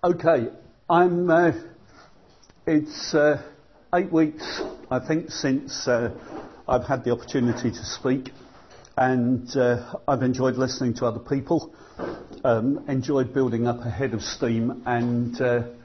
Okay, it's 8 weeks, I think, since I've had the opportunity to speak, and I've enjoyed listening to other people, enjoyed building up a head of steam, and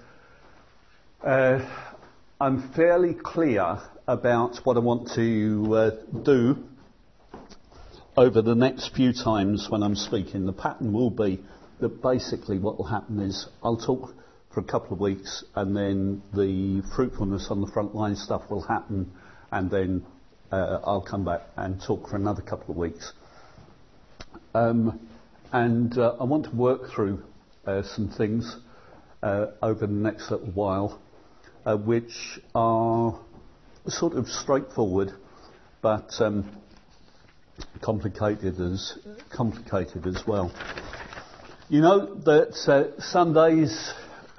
I'm fairly clear about what I want to do over the next few times when I'm speaking. The pattern will be that basically what will happen is I'll talk for a couple of weeks, and then the fruitfulness on the front line stuff will happen, and then I'll come back and talk for another couple of weeks. And I want to work through some things over the next little while, which are sort of straightforward, but complicated as well. You know that Sundays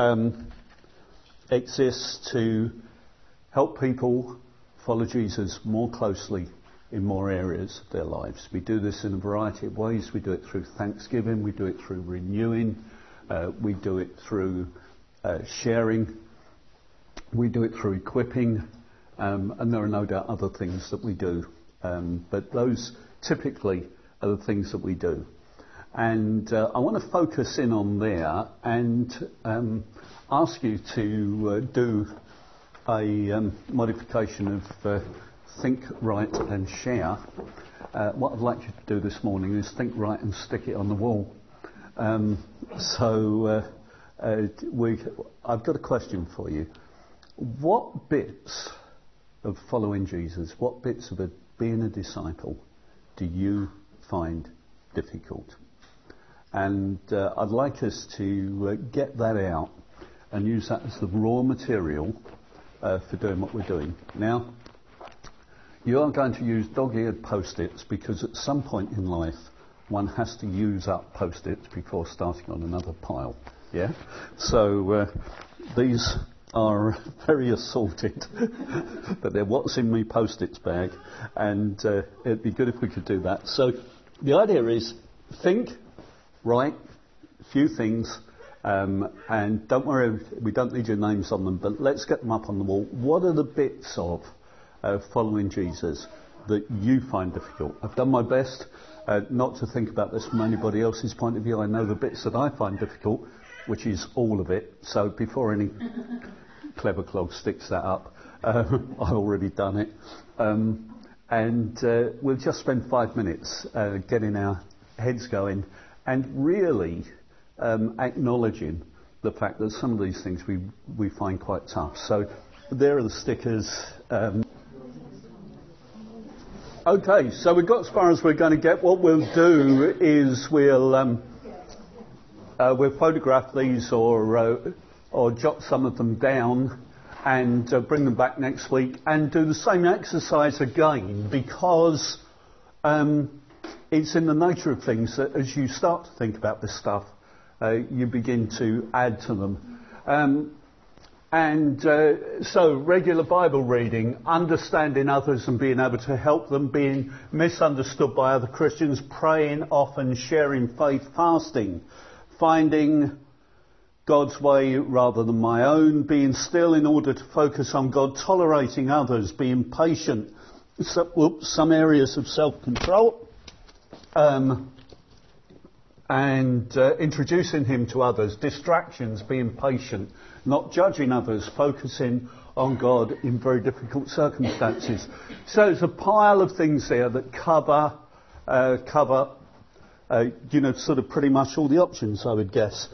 exist to help people follow Jesus more closely in more areas of their lives. We do this in a variety of ways. We do it through Thanksgiving, we do it through renewing, we do it through sharing, we do it through equipping, and there are no doubt other things that we do. But those typically are the things that we do. And I want to focus in on there and ask you to do a modification of think, write and share. What I'd like you to do this morning is think, write and stick it on the wall. I've got a question for you. What bits of following Jesus, what bits of being a disciple do you find difficult? And I'd like us to get that out and use that as the raw material for doing what we're doing. Now, you are going to use dog-eared post-its because at some point in life one has to use up post-its before starting on another pile. Yeah? So these are very assorted, but they're what's in me post-its bag, and it'd be good if we could do that. So the idea is think, write a few things, and don't worry, we don't need your names on them, but let's get them up on the wall. What are the bits of following Jesus that you find difficult? I've done my best not to think about this from anybody else's point of view. I know the bits that I find difficult, which is all of it. So before any clever clog sticks that up, I've already done it. And we'll just spend 5 minutes getting our heads going and really acknowledging the fact that some of these things we find quite tough. So there are the stickers. Okay, so we've got as far as we're going to get. What we'll do is we'll photograph these or jot some of them down and bring them back next week and do the same exercise again, because it's in the nature of things that as you start to think about this stuff, you begin to add to them. So regular Bible reading, understanding others and being able to help them, being misunderstood by other Christians, praying often, sharing faith, fasting, finding God's way rather than my own, being still in order to focus on God, tolerating others, being patient, some areas of self-control, and introducing him to others, distractions, being patient, not judging others, focusing on God in very difficult circumstances. So there's a pile of things there that cover sort of pretty much all the options, I would guess.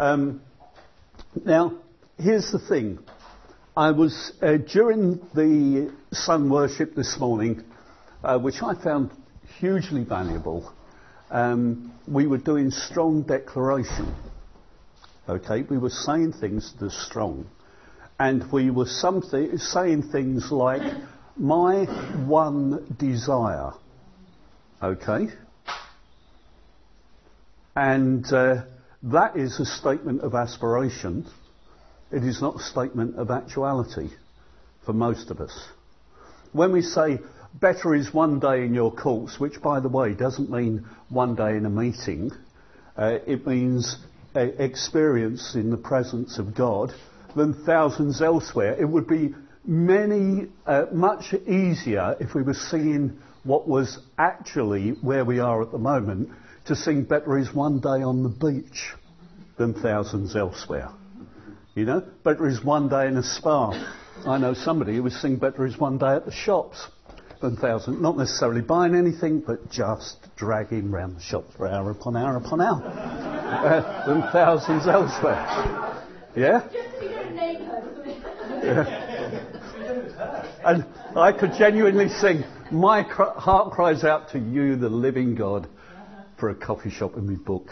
Now, here's the thing. I was, during the sun worship this morning, which I found hugely valuable, we were doing strong declaration. Okay, we were saying things that are strong. And we were saying things like, my one desire. Okay? And that is a statement of aspiration. It is not a statement of actuality for most of us. When we say better is one day in your course, which by the way doesn't mean one day in a meeting, it means experience in the presence of God than thousands elsewhere. It would be much easier if we were singing what was actually where we are at the moment, to sing Better Is One Day on the Beach than thousands elsewhere. You know, better is one day in a spa. I know somebody who would sing Better Is One Day at the shops than thousands, not necessarily buying anything, but just dragging round the shops for hour upon hour upon hour than thousands elsewhere. Yeah? And I could genuinely sing, my heart cries out to you, the living God, for a coffee shop in my book.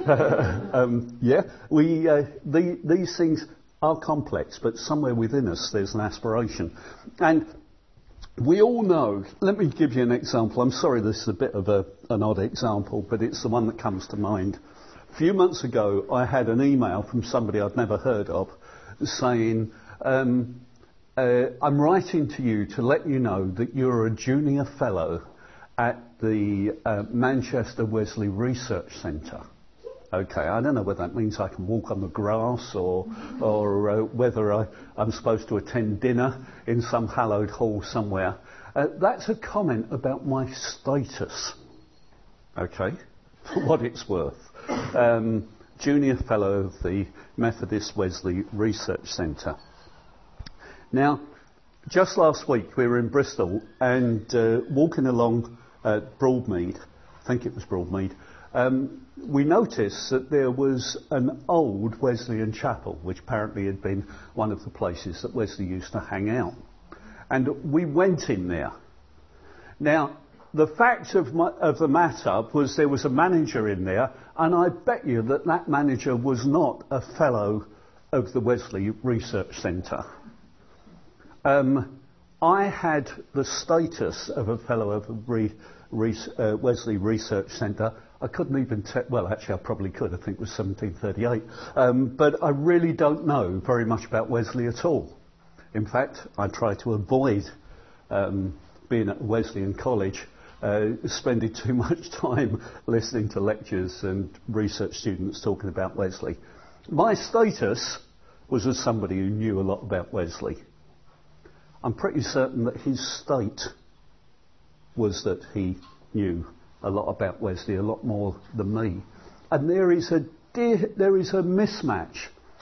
These things are complex, but somewhere within us there's an aspiration. And we all know, let me give you an example. I'm sorry this is a bit of an odd example, but it's the one that comes to mind. A few months ago I had an email from somebody I'd never heard of saying, I'm writing to you to let you know that you're a junior fellow at the Manchester Wesley Research Centre. Okay, I don't know whether that means I can walk on the grass or whether I'm supposed to attend dinner in some hallowed hall somewhere. That's a comment about my status. Okay, for what it's worth. Junior Fellow of the Methodist Wesley Research Centre. Now, just last week we were in Bristol and walking along Broadmead, I think it was Broadmead, we noticed that there was an old Wesleyan chapel, which apparently had been one of the places that Wesley used to hang out. And we went in there. Now, the fact of the matter was there was a manager in there, and I bet you that manager was not a fellow of the Wesley Research Centre. I had the status of a fellow of the Wesley Research Centre. I couldn't even well, actually I probably could. I think it was 1738. But I really don't know very much about Wesley at all. In fact, I try to avoid being at Wesleyan College, spending too much time listening to lectures and research students talking about Wesley. My status was as somebody who knew a lot about Wesley. I'm pretty certain that his state was that he knew a lot about Wesley, a lot more than me. And there is a mismatch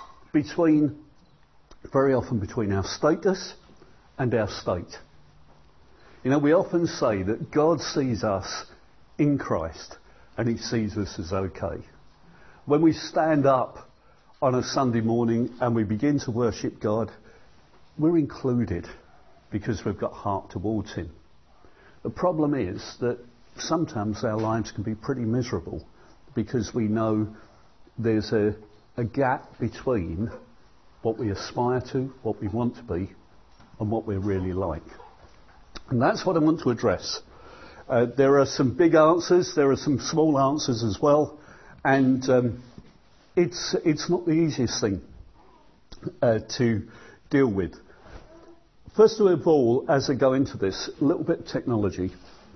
very often between our status and our state. You know, we often say that God sees us in Christ and he sees us as okay. When we stand up on a Sunday morning and we begin to worship God, we're included because we've got heart towards him. The problem is that sometimes our lives can be pretty miserable because we know there's a gap between what we aspire to, what we want to be, and what we're really like. And that's what I want to address. There are some big answers, there are some small answers as well, and it's not the easiest thing to deal with. First of all, as I go into this, a little bit of technology.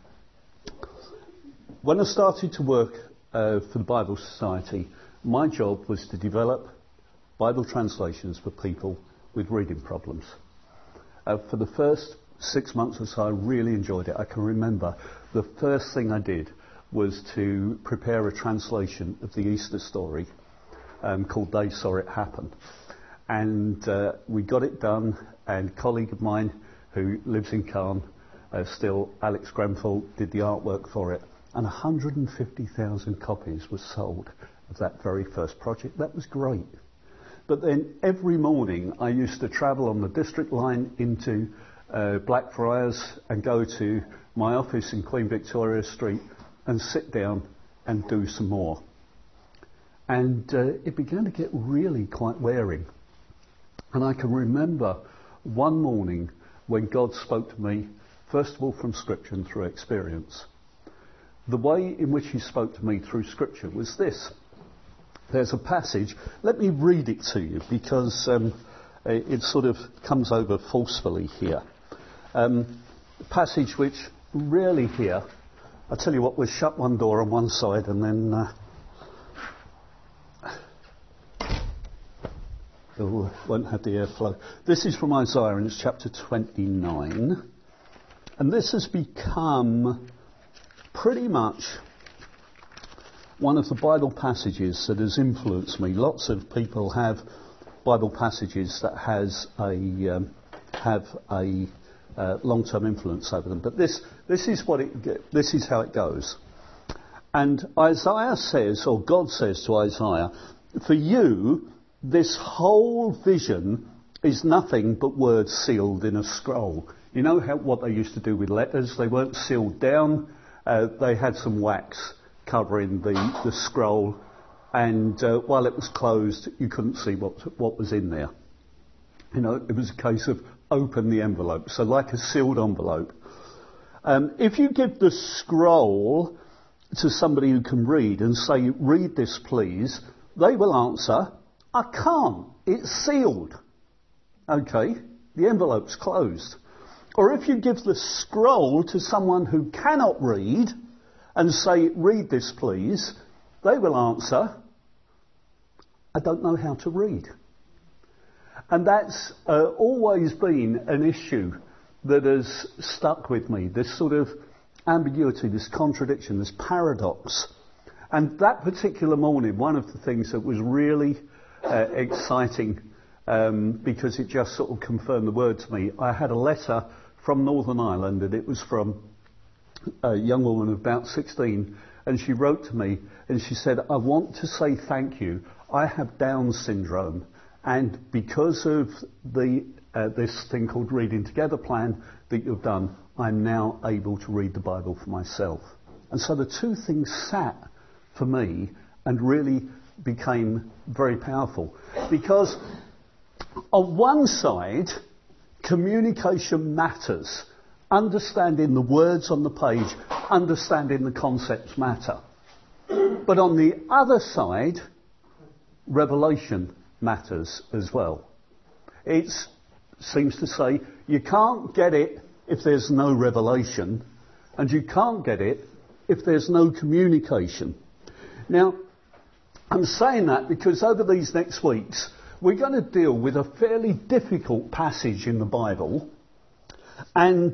When I started to work for the Bible Society, my job was to develop Bible translations for people with reading problems. For the first 6 months or so, I really enjoyed it. I can remember the first thing I did was to prepare a translation of the Easter story called They Saw It Happen. And we got it done, and a colleague of mine who lives in Caen, still, Alex Grenfell, did the artwork for it. And 150,000 copies were sold of that very first project. That was great. But then every morning I used to travel on the district line into Blackfriars and go to my office in Queen Victoria Street and sit down and do some more. And it began to get really quite wearing. And I can remember one morning when God spoke to me, first of all from Scripture and through experience. The way in which he spoke to me through Scripture was this. There's a passage. Let me read it to you because it sort of comes over forcefully here. A passage which rarely here. I tell you what, we'll shut one door on one side and then Oh, won't have the airflow. This is from Isaiah, and it's chapter 29. And this has become pretty much one of the Bible passages that has influenced me. Lots of people have Bible passages that have a long-term influence over them. But this is how it goes. And Isaiah says, or God says to Isaiah, for you, this whole vision is nothing but words sealed in a scroll. You know what they used to do with letters? They weren't sealed down. They had some wax covering the scroll, and while it was closed, you couldn't see what was in there. You know, it was a case of open the envelope, so like a sealed envelope. If you give the scroll to somebody who can read and say, read this please, they will answer, I can't, it's sealed. Okay, the envelope's closed. Or if you give the scroll to someone who cannot read and say, read this please, they will answer, I don't know how to read. And that's always been an issue that has stuck with me, this sort of ambiguity, this contradiction, this paradox. And that particular morning, one of the things that was really exciting, because it just sort of confirmed the word to me, I had a letter from Northern Ireland, and it was from a young woman of about 16, and she wrote to me and she said, I want to say thank you. I have Down syndrome, and because of this thing called Reading Together plan that you've done, I'm now able to read the Bible for myself. And so the two things sat for me and really became very powerful, because on one side, communication matters. Understanding the words on the page, understanding the concepts matter. But on the other side, revelation matters as well. It seems to say you can't get it if there's no revelation, and you can't get it if there's no communication. Now, I'm saying that because over these next weeks, we're going to deal with a fairly difficult passage in the Bible, and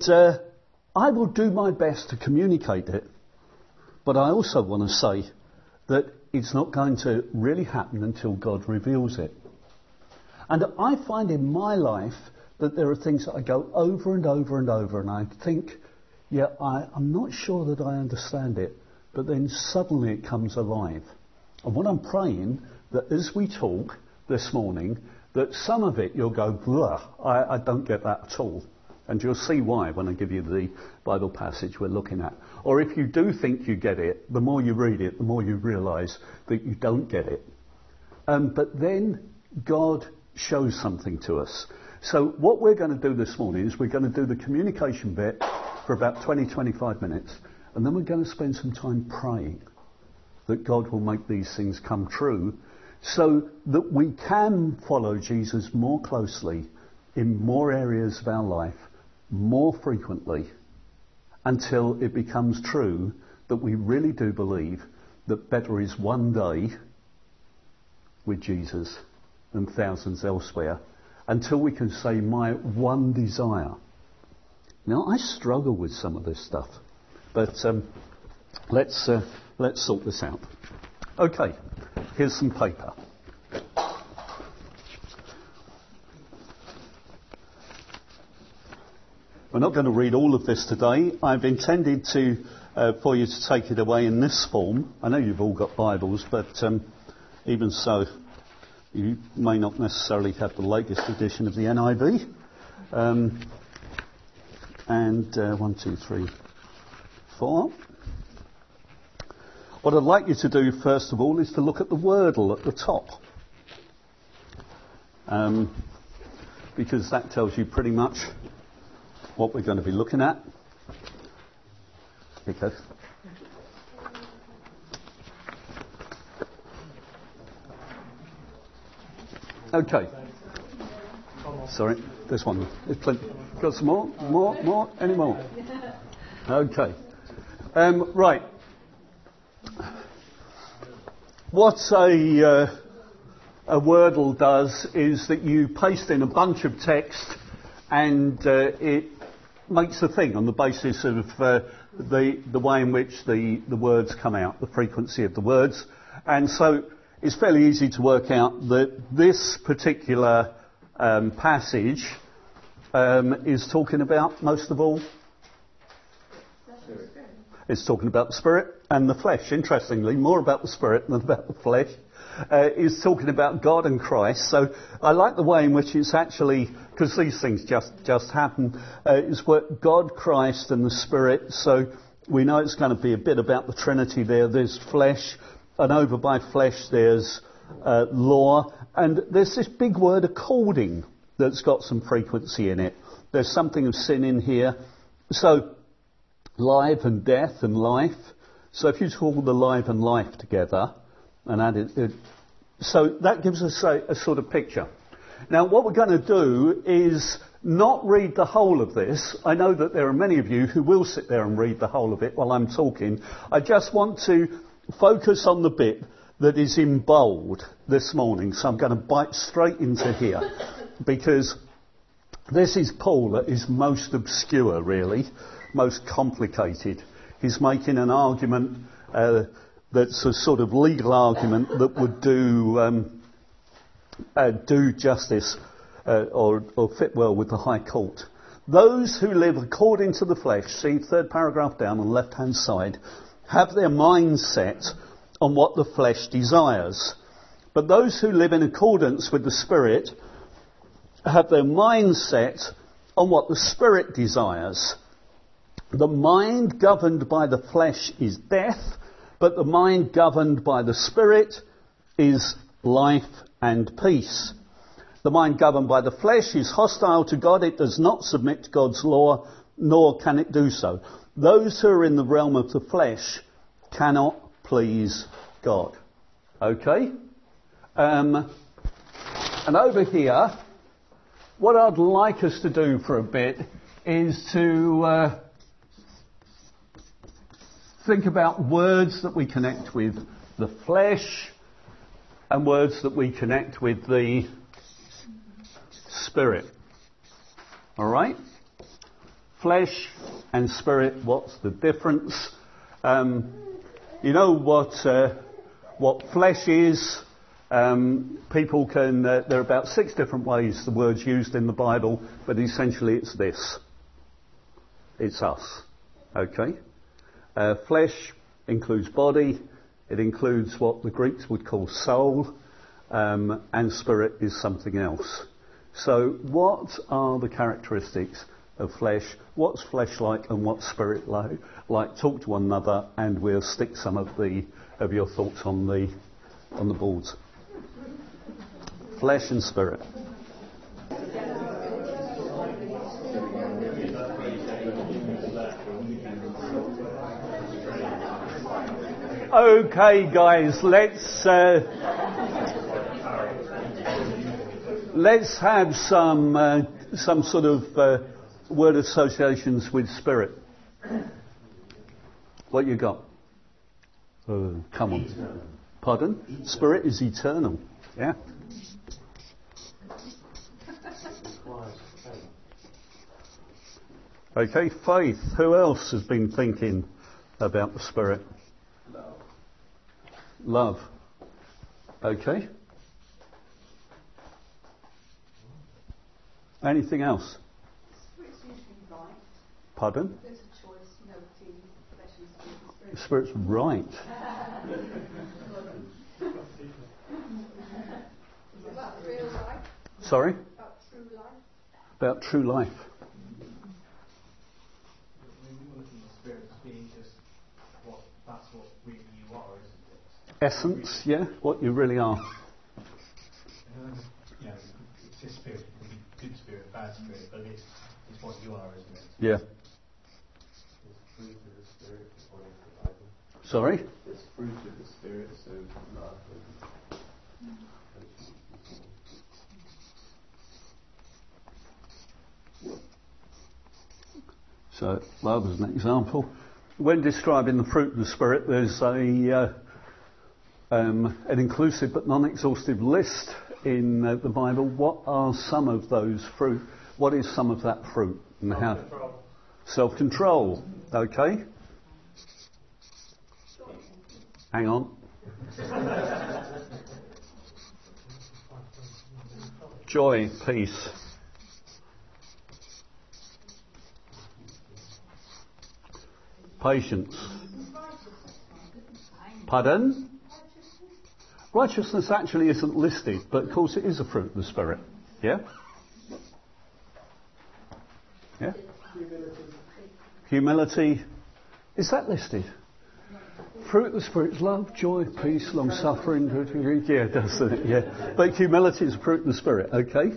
I will do my best to communicate it, but I also want to say that it's not going to really happen until God reveals it. And I find in my life that there are things that I go over and over and over, and I think, yeah, I'm not sure that I understand it, but then suddenly it comes alive. And what I'm praying, that as we talk this morning, that some of it you'll go, I don't get that at all. And you'll see why when I give you the Bible passage we're looking at. Or if you do think you get it, the more you read it, the more you realise that you don't get it. But then God shows something to us. So what we're going to do this morning is we're going to do the communication bit for about 20-25 minutes. And then we're going to spend some time praying that God will make these things come true, so that we can follow Jesus more closely in more areas of our life, more frequently, until it becomes true that we really do believe that better is one day with Jesus than thousands elsewhere, until we can say, my one desire. Now, I struggle with some of this stuff, but let's sort this out. Okay, here's some paper. We're not going to read all of this today. I've intended for you to take it away in this form. I know you've all got Bibles, but even so, you may not necessarily have the latest edition of the NIV. And 1, 2, 3, 4. What I'd like you to do first of all is to look at the Wordle at the top. Because that tells you pretty much what we're going to be looking at. Here it goes. Okay. Sorry, this one. There's plenty. Got some more? More? Any more? Okay. Right. What a Wordle does is that you paste in a bunch of text and it makes a thing on the basis of the way in which the words come out, the frequency of the words. And so it's fairly easy to work out that this particular passage is talking about, most of all, it's talking about the spirit and the flesh. Interestingly, more about the spirit than about the flesh. It's talking about God and Christ. So I like the way in which it's actually, because these things just happen, it's what God, Christ and the Spirit. So we know it's going to be a bit about the Trinity there. There's flesh, and over by flesh there's law. And there's this big word according that's got some frequency in it. There's something of sin in here. So life and death and life. So if you call the life and life together and add it, so that gives us a sort of picture. Now what we're going to do is not read the whole of this. I know that there are many of you who will sit there and read the whole of it while I'm talking. I just want to focus on the bit that is in bold this morning. So I'm going to bite straight into here because this is Paul at his most obscure, really, most complicated. He's making an argument that's a sort of legal argument that would do justice or fit well with the High Court. Those who live according to the flesh, see third paragraph down on the left-hand side, have their mind set on what the flesh desires. But those who live in accordance with the Spirit have their mind set on what the Spirit desires. The mind governed by the flesh is death, but the mind governed by the Spirit is life and peace. The mind governed by the flesh is hostile to God. It does not submit to God's law, nor can it do so. Those who are in the realm of the flesh cannot please God. Okay? And over here, what I'd like us to do for a bit is to think about words that we connect with the flesh and words that we connect with the Spirit. All right? Flesh and spirit, what's the difference? You know what flesh is? People can, there are about 6 different ways the word's used in the Bible, but essentially it's this. It's us. Okay? Flesh includes body, it includes what the Greeks would call soul, and spirit is something else. So what are the characteristics of flesh? What's flesh like and what's spirit like? Talk to one another and we'll stick some of your thoughts on the boards. Flesh and spirit. Okay, guys, let's have some sort of word associations with spirit. What you got? Come on. Eternal. Pardon? Spirit is eternal. Yeah. Okay, faith. Who else has been thinking about the spirit? Love. Okay. Anything else? Spirit's usually right. Pardon? There's a choice, between flesh and spirit. The spirit's right. About real life. Sorry? About true life. About true life. That's what really you are, isn't it? Essence, yeah, what you really are. It's a spirit, it can be good spirit, bad spirit, but it's what you are, isn't it? Yeah. It's fruit of the spirit, according to the Bible. Sorry? It's fruit of the spirit, so love and So, love is an example. When describing the fruit of the Spirit, there's an inclusive but non-exhaustive list in the Bible. What are some of those fruit? What is some of that fruit? And how? Self-control. Okay. Hang on. Joy, peace. Patience. Pardon? Righteousness actually isn't listed, but of course it is a fruit of the Spirit. Yeah? Yeah? Humility. Is that listed? Fruit of the Spirit is love, joy, peace, long suffering. Yeah, it does, doesn't it? Yeah. But humility is a fruit of the Spirit. Okay?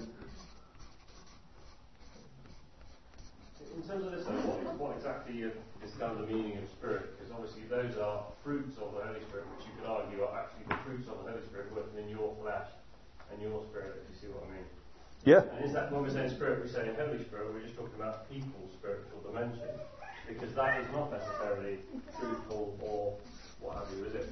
In terms of this, what exactly is kind of the meaning of Spirit? Because obviously those are fruits of the Holy Spirit, which you could argue are actually the fruits of the Holy Spirit working in your flesh and your spirit, if you see what I mean. Yeah. And is that when we're saying Spirit, we're saying Holy Spirit, we're just talking about people's spiritual dimension? Because that is not necessarily truthful or what have you, is it?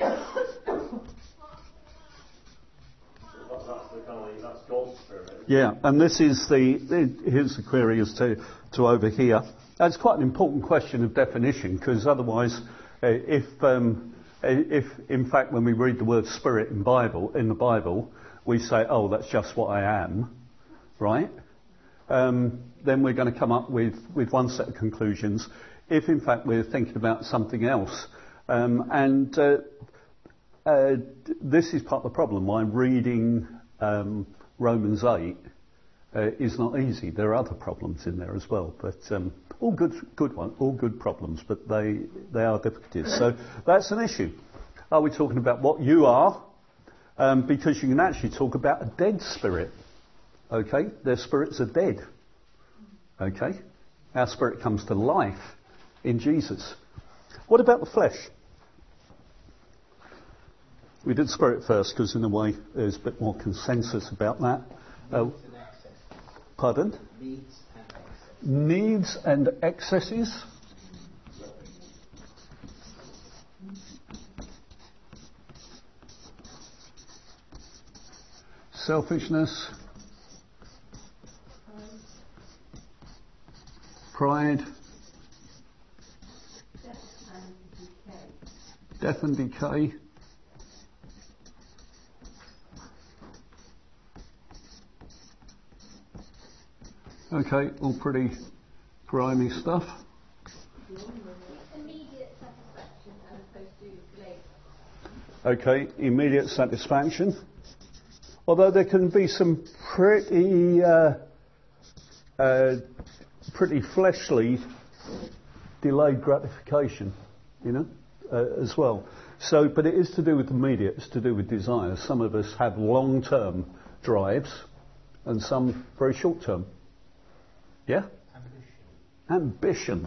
That's God's Spirit. Yeah, and this is here's the query as to over here. That's quite an important question of definition, because otherwise, if in fact when we read the word Spirit in the Bible, we say, oh, that's just what I am, right? Then we're going to come up with one set of conclusions. If in fact we're thinking about something else, this is part of the problem. Why reading Romans 8 is not easy. There are other problems in there as well, but all good problems, but they are difficulties. So that's an issue. Are we talking about what you are? Because you can actually talk about a dead spirit. Okay, their spirits are dead. Okay, our spirit comes to life in Jesus. What about the flesh? We did spirit first because in a way there's a bit more consensus about that. Pardon? Needs and excesses. Selfishness. Pride. Death and decay. Okay, all pretty grimy stuff. Immediate satisfaction as opposed to late. Okay, immediate satisfaction. Although there can be some pretty fleshly delayed gratification, as well. So, but it is to do with immediate, it's to do with desires. Some of us have long-term drives and some very short-term. Yeah? Ambition.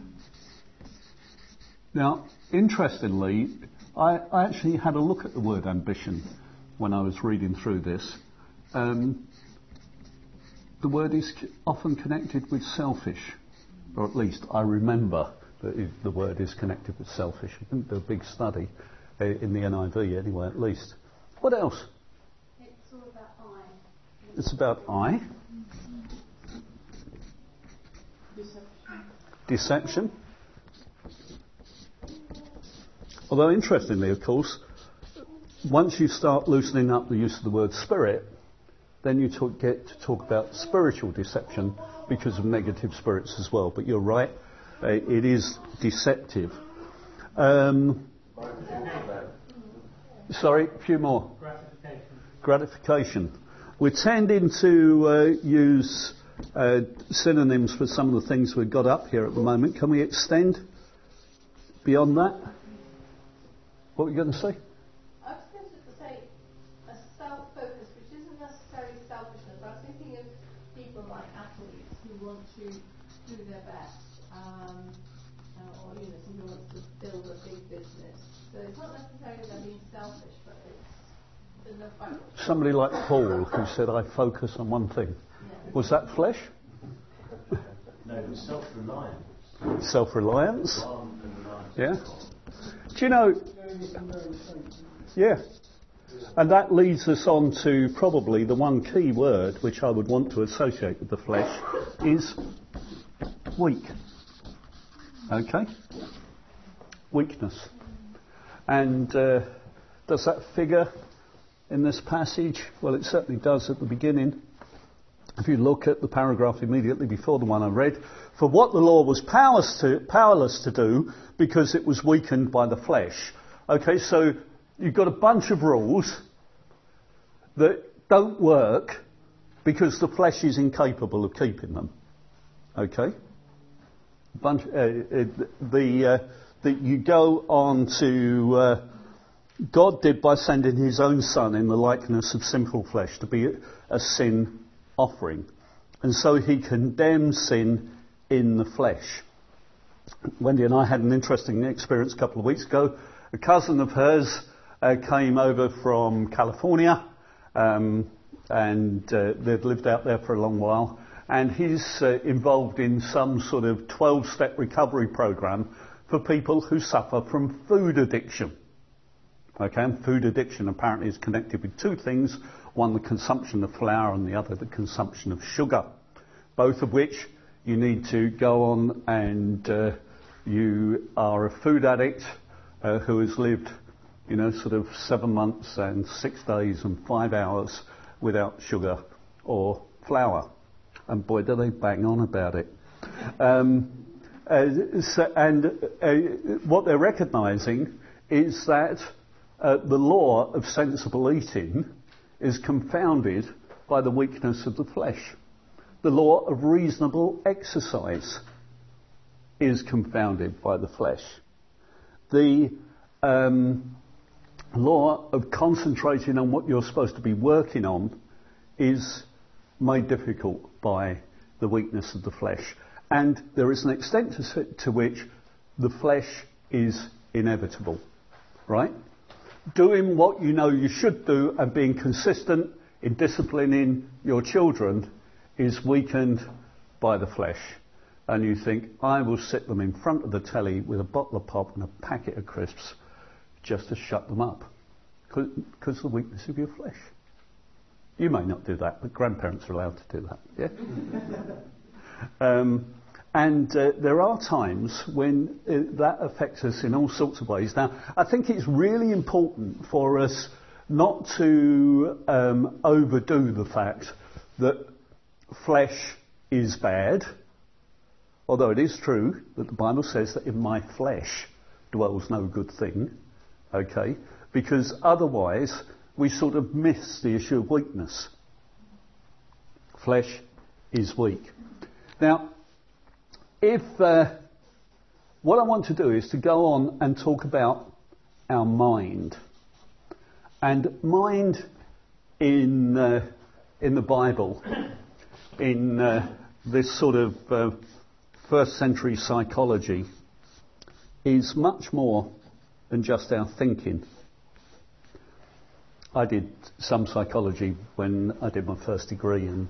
Now, interestingly, I actually had a look at the word ambition when I was reading through this. The word is often connected with selfish, or at least I remember that the word is connected with selfish. I didn't do a big study in the NIV anyway, at least. What else? It's all about I. It's about I. Deception. Although interestingly, of course, once you start loosening up the use of the word spirit, then you get to talk about spiritual deception because of negative spirits as well. But you're right, it is deceptive. Sorry, a few more. Gratification. We're tending to use synonyms for some of the things we've got up here at the moment. Can we extend beyond that? What were you going to say? I was going to say a self-focus, which isn't necessarily selfishness. I was thinking of people like athletes who want to do their best, or somebody who wants to build a big business. So it's not necessarily they're being selfish, but it's in the fact. Somebody like Paul who said, "I focus on one thing." Yeah. Was that flesh? No, it was self-reliance. Self-reliance. Yeah. Do you know? Yeah. And that leads us on to probably the one key word which I would want to associate with the flesh is weak. Okay? Weakness. And does that figure in this passage? Well, it certainly does at the beginning. If you look at the paragraph immediately before the one I read, for what the law was powerless to do because it was weakened by the flesh. Okay, so you've got a bunch of rules that don't work because the flesh is incapable of keeping them. Okay? That you go on to God did by sending his own son in the likeness of sinful flesh to be a sin offering. And so he condemned sin in the flesh. Wendy and I had an interesting experience a couple of weeks ago. A cousin of hers came over from California and they'd lived out there for a long while. And he's involved in some sort of 12-step recovery program for people who suffer from food addiction. Okay, and food addiction apparently is connected with two things. One, the consumption of flour, and the other, the consumption of sugar. Both of which you need to go on and you are a food addict who has lived, sort of 7 months and 6 days and 5 hours without sugar or flour. And boy, do they bang on about it. What they're recognising is that the law of sensible eating is confounded by the weakness of the flesh. The law of reasonable exercise is confounded by the flesh. The law of concentrating on what you're supposed to be working on is made difficult by the weakness of the flesh. And there is an extent to which the flesh is inevitable, right? Doing what you know you should do and being consistent in disciplining your children is weakened by the flesh. And you think, I will sit them in front of the telly with a bottle of pop and a packet of crisps just to shut them up. Because of the weakness of your flesh. You may not do that, but grandparents are allowed to do that, yeah? There are times when that affects us in all sorts of ways. Now, I think it's really important for us not to overdo the fact that flesh is bad, although it is true that the Bible says that in my flesh dwells no good thing, okay? Because otherwise we sort of miss the issue of weakness. Flesh is weak. Now, if what I want to do is to go on and talk about our mind. And mind in the Bible, in this sort of first century psychology, is much more than just our thinking. I did some psychology when I did my first degree, and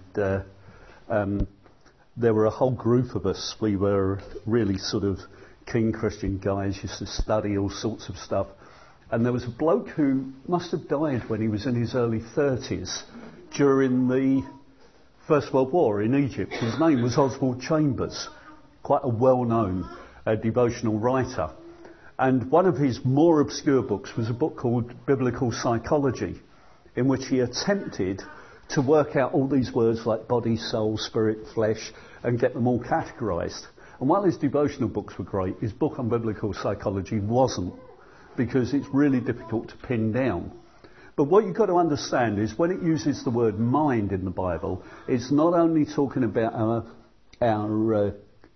there were a whole group of us. We were really sort of keen Christian guys, used to study all sorts of stuff. And there was a bloke who must have died when he was in his early 30s during the First World War in Egypt. His name was Oswald Chambers, quite a well-known devotional writer. And one of his more obscure books was a book called Biblical Psychology, in which he attempted to work out all these words like body, soul, spirit, flesh, and get them all categorised. And while his devotional books were great, his book on biblical psychology wasn't, because it's really difficult to pin down. But what you've got to understand is when it uses the word mind in the Bible, it's not only talking about our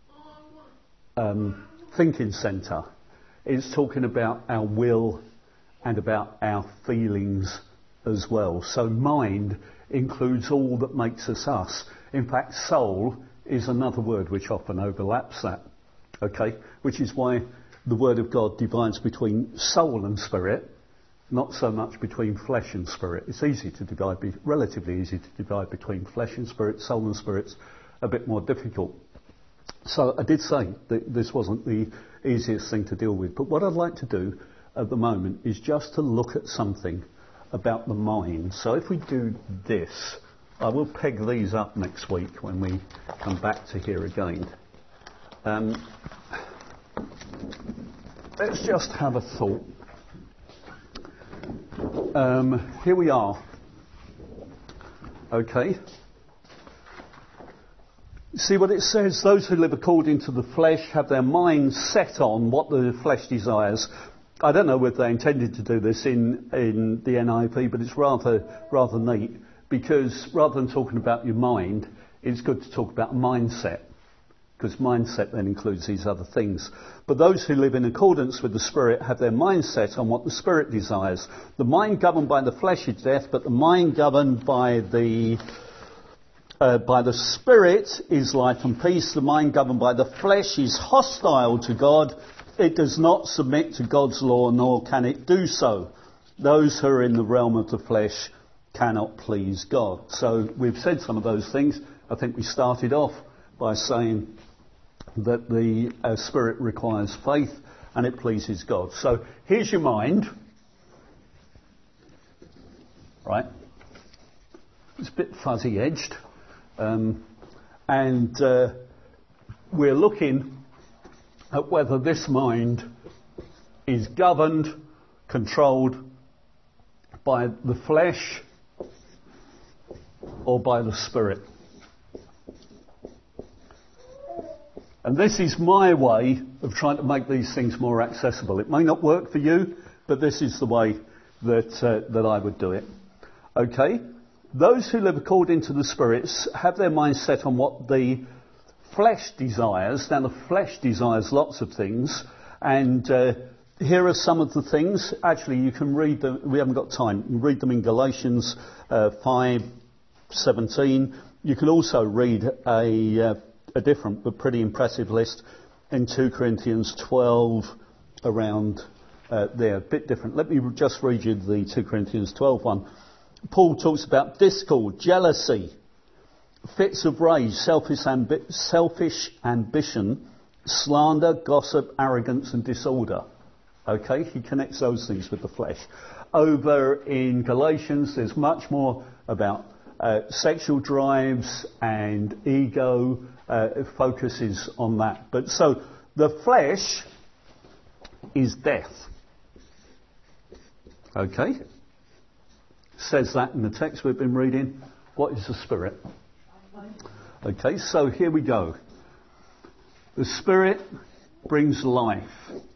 thinking centre, it's talking about our will and about our feelings as well. So mind includes all that makes us us. In fact, soul is another word which often overlaps that. Okay? Which is why the Word of God divides between soul and spirit, not so much between flesh and spirit. It's easy to divide, relatively easy to divide between flesh and spirit. Soul and spirit's a bit more difficult. So I did say that this wasn't the easiest thing to deal with. But what I'd like to do at the moment is just to look at something about the mind. So if we do this, I will peg these up next week when we come back to here again. Let's just have a thought. Here we are. Okay. See what it says? Those who live according to the flesh have their minds set on what the flesh desires. I don't know whether they intended to do this in the NIV, but it's rather neat, because rather than talking about your mind, it's good to talk about mindset, because mindset then includes these other things. But those who live in accordance with the Spirit have their mind set on what the Spirit desires. The mind governed by the flesh is death, but the mind governed by the Spirit is life and peace. The mind governed by the flesh is hostile to God. It does not submit to God's law, nor can it do so. Those who are in the realm of the flesh cannot please God. So we've said some of those things. I think we started off by saying that the Spirit requires faith and it pleases God. So here's your mind. Right? It's a bit fuzzy-edged. And we're looking at whether this mind is governed, controlled by the flesh or by the Spirit. And this is my way of trying to make these things more accessible. It may not work for you, but this is the way that I would do it. Okay? Those who live according to the Spirit have their minds set on what the flesh desires. Now, the flesh desires lots of things, and here are some of the things. Actually, you can read them. We haven't got time. You can read them in Galatians 5:17. You can also read a different but pretty impressive list in 2 Corinthians 12 around there. A bit different. Let me just read you the 2 Corinthians 12 one. Paul talks about discord, jealousy, fits of rage, selfish ambition, slander, gossip, arrogance and disorder. Okay, he connects those things with the flesh. Over in Galatians, there's much more about sexual drives and ego. It focuses on that. But so the flesh is death. Okay? Says that in the text we've been reading. What is the Spirit? Okay, so here we go. The Spirit brings life.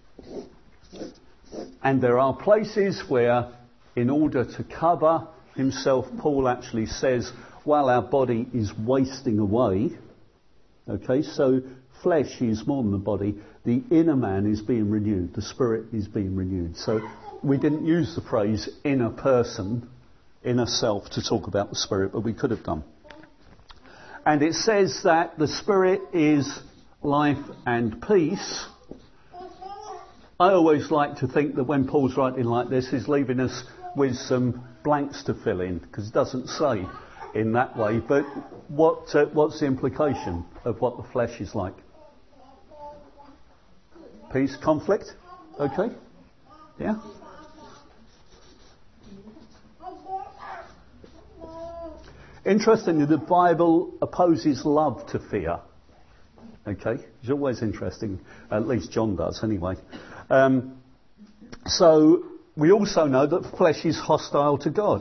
And there are places where, in order to cover himself, Paul actually says, while our body is wasting away, okay, so flesh is more than the body, the inner man is being renewed, the Spirit is being renewed. So we didn't use the phrase inner person, inner self, to talk about the Spirit, but we could have done. And it says that the Spirit is life and peace. I always like to think that when Paul's writing like this, he's leaving us with some blanks to fill in, because it doesn't say in that way. But what's the implication of what the flesh is like? Peace, conflict? Okay? Yeah? Interestingly, the Bible opposes love to fear. Okay? It's always interesting. At least John does, anyway. So we also know that flesh is hostile to God.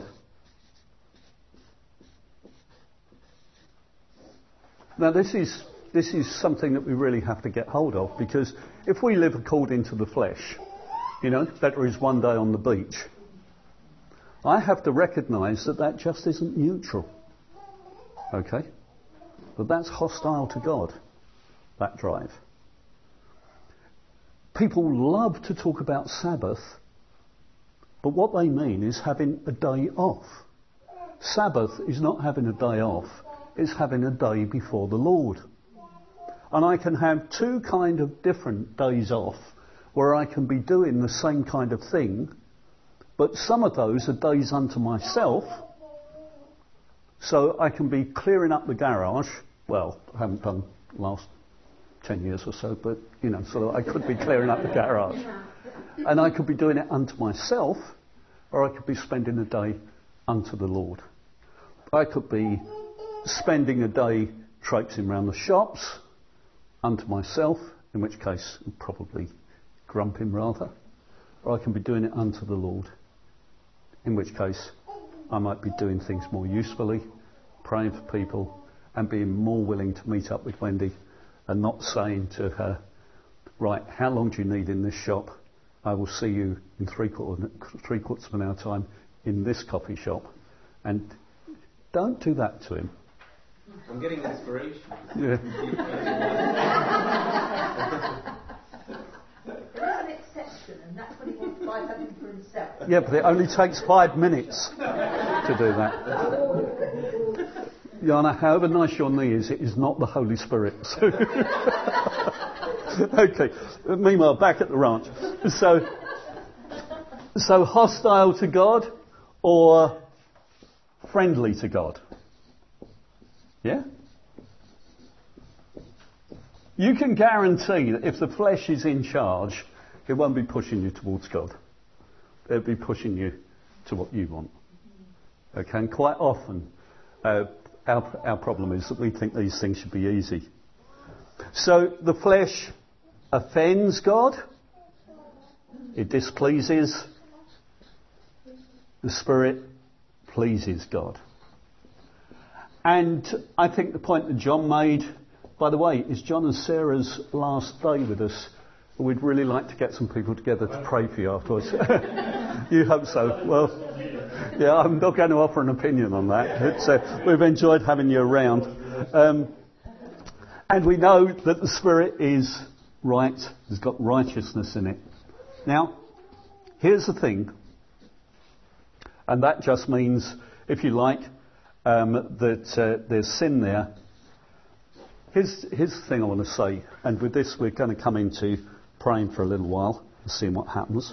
Now this is something that we really have to get hold of, because if we live according to the flesh, better is one day on the beach. I have to recognise that just isn't neutral. Okay? But that's hostile to God, that drive. People love to talk about Sabbath, but what they mean is having a day off. Sabbath is not having a day off, it's having a day before the Lord. And I can have two kind of different days off where I can be doing the same kind of thing, but some of those are days unto myself. So I can be clearing up the garage. Well, I haven't done the last 10 years or so, but, so I could be clearing up the garage. And I could be doing it unto myself, or I could be spending a day unto the Lord. I could be spending a day traipsing around the shops unto myself, in which case I'm probably grumping rather, or I can be doing it unto the Lord, in which case I might be doing things more usefully, praying for people, and being more willing to meet up with Wendy and not saying to her, right, how long do you need in this shop? I will see you in three quarters of an hour time in this coffee shop. And don't do that to him. I'm getting inspiration. Yeah. There is an exception, and that's when he wants to buy something for himself. Yeah, but it only takes 5 minutes to do that. Jana, however nice your knee is, it is not the Holy Spirit. So okay. Meanwhile, back at the ranch. So hostile to God or friendly to God? Yeah? You can guarantee that if the flesh is in charge, it won't be pushing you towards God. It'll be pushing you to what you want. Okay? And quite often, our problem is that we think these things should be easy. So the flesh offends God. It displeases. The Spirit pleases God. And I think the point that John made, by the way, is John and Sarah's last day with us. We'd really like to get some people together to pray for you afterwards. You hope so. Well, yeah, I'm not going to offer an opinion on that. We've enjoyed having you around. And we know that the Spirit is right, has got righteousness in it. Now, here's the thing, and that just means, if you like, that there's sin there. Here's the thing I want to say, and with this we're going to come into praying for a little while and seeing what happens.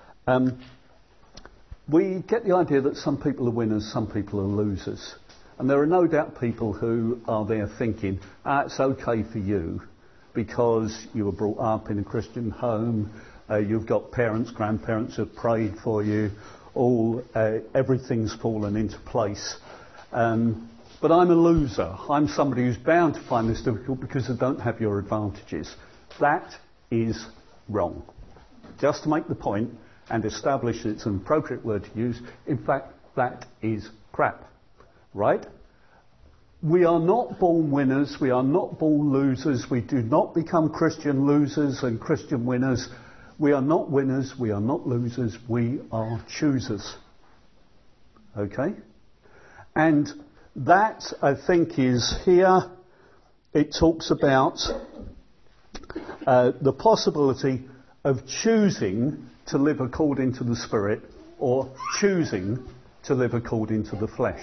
We get the idea that some people are winners, some people are losers. And there are no doubt people who are there thinking, it's okay for you because you were brought up in a Christian home, you've got parents, grandparents who have prayed for you, everything's fallen into place. But I'm a loser. I'm somebody who's bound to find this difficult because I don't have your advantages. That is wrong. Just to make the point and establish it's an appropriate word to use, in fact, that is crap. Right? We are not born winners. We are not born losers. We do not become Christian losers and Christian winners. We are not winners. We are not losers. We are choosers. Okay? And that, I think, is here. It talks about the possibility of choosing to live according to the Spirit or choosing to live according to the flesh.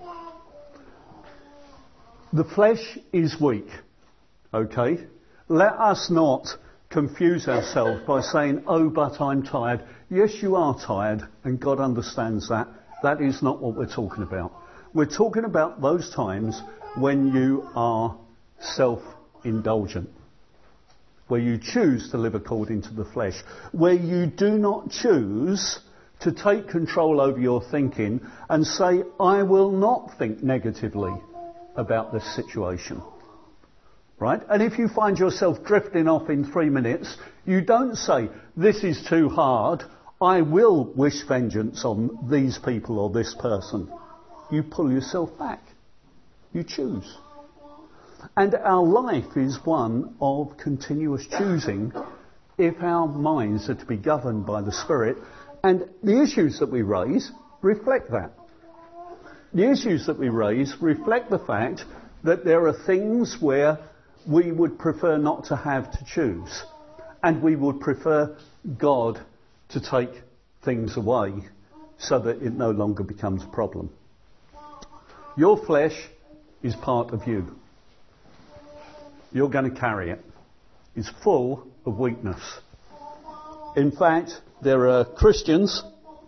The flesh is weak, okay? Let us not confuse ourselves by saying, but I'm tired. Yes, you are tired, and God understands that. That is not what we're talking about. We're talking about those times when you are self-indulgent, where you choose to live according to the flesh, where you do not choose to take control over your thinking and say, I will not think negatively about this situation. Right? And if you find yourself drifting off in 3 minutes, you don't say, this is too hard, I will wish vengeance on these people or this person. You pull yourself back. You choose. And our life is one of continuous choosing if our minds are to be governed by the Spirit. And the issues that we raise reflect that. The issues that we raise reflect the fact that there are things where we would prefer not to have to choose. And we would prefer God to take things away so that it no longer becomes a problem. Your flesh is part of you. You're going to carry it. It's full of weakness. In fact, there are Christians,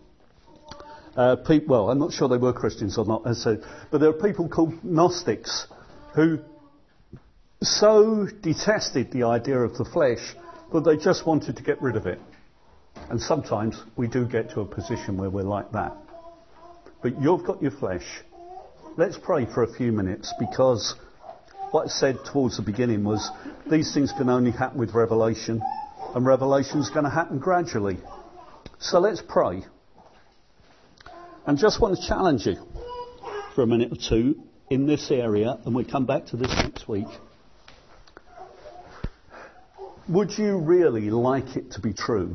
well, I'm not sure they were Christians or not, but there are people called Gnostics who so detested the idea of the flesh that they just wanted to get rid of it. And sometimes we do get to a position where we're like that. But you've got your flesh. Let's pray for a few minutes, because what I said towards the beginning was these things can only happen with revelation, and revelation's going to happen gradually. So let's pray. And just want to challenge you for a minute or two in this area, and we'll come back to this next week. Would you really like it to be true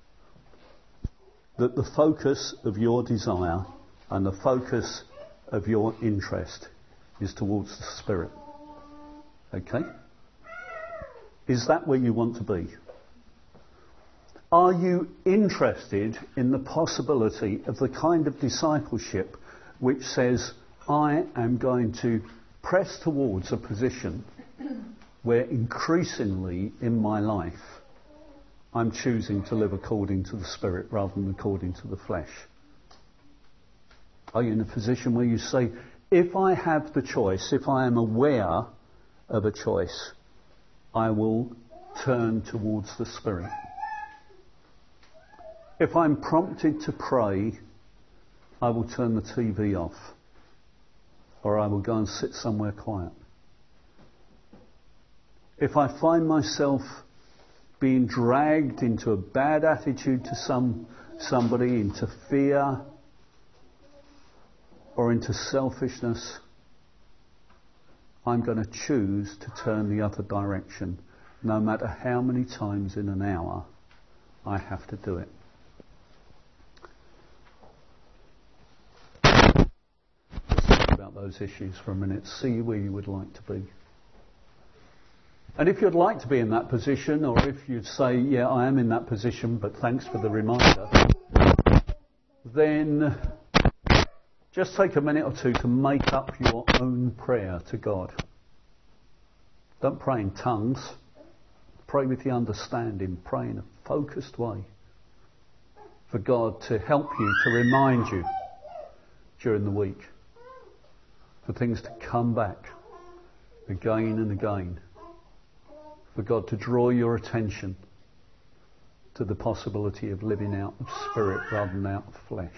that the focus of your desire and the focus of your interest is towards the Spirit? Okay? Is that where you want to be? Are you interested in the possibility of the kind of discipleship which says, I am going to press towards a position where increasingly in my life I'm choosing to live according to the Spirit rather than according to the flesh? Are you in a position where you say, if I have the choice, if I am aware of a choice, I will turn towards the Spirit? If I'm prompted to pray, I will turn the TV off, or I will go and sit somewhere quiet. If I find myself being dragged into a bad attitude to somebody, into fear, or into selfishness, I'm going to choose to turn the other direction, no matter how many times in an hour I have to do it. Let's talk about those issues for a minute. See where you would like to be. And if you'd like to be in that position, or if you'd say, yeah, I am in that position, but thanks for the reminder, then just take a minute or two to make up your own prayer to God. Don't pray in tongues. Pray with the understanding. Pray in a focused way for God to help you, to remind you during the week, for things to come back again and again, for God to draw your attention to the possibility of living out of spirit rather than out of flesh.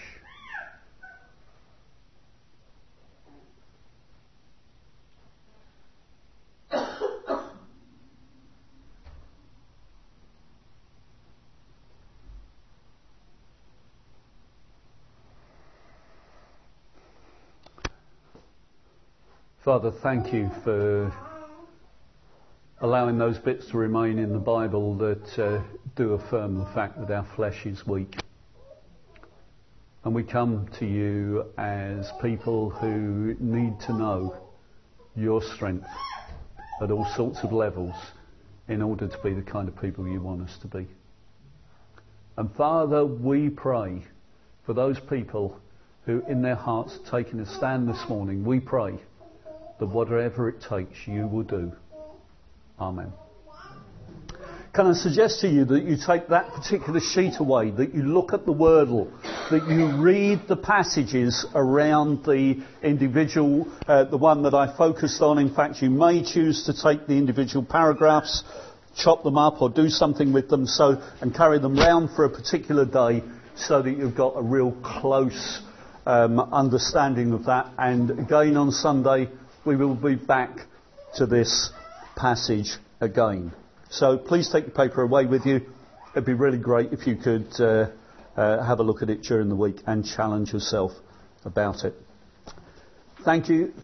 Father, thank you for allowing those bits to remain in the Bible that do affirm the fact that our flesh is weak. And we come to you as people who need to know your strength at all sorts of levels in order to be the kind of people you want us to be. And Father, we pray for those people who in their hearts are taking a stand this morning. We pray that whatever it takes, you will do. Amen. Can I suggest to you that you take that particular sheet away, that you look at the Wordle, that you read the passages around the individual, the one that I focused on. In fact, you may choose to take the individual paragraphs, chop them up or do something with them and carry them round for a particular day so that you've got a real close understanding of that. And again on Sunday, we will be back to this passage again. So please take your paper away with you. It'd be really great if you could have a look at it during the week and challenge yourself about it. Thank you.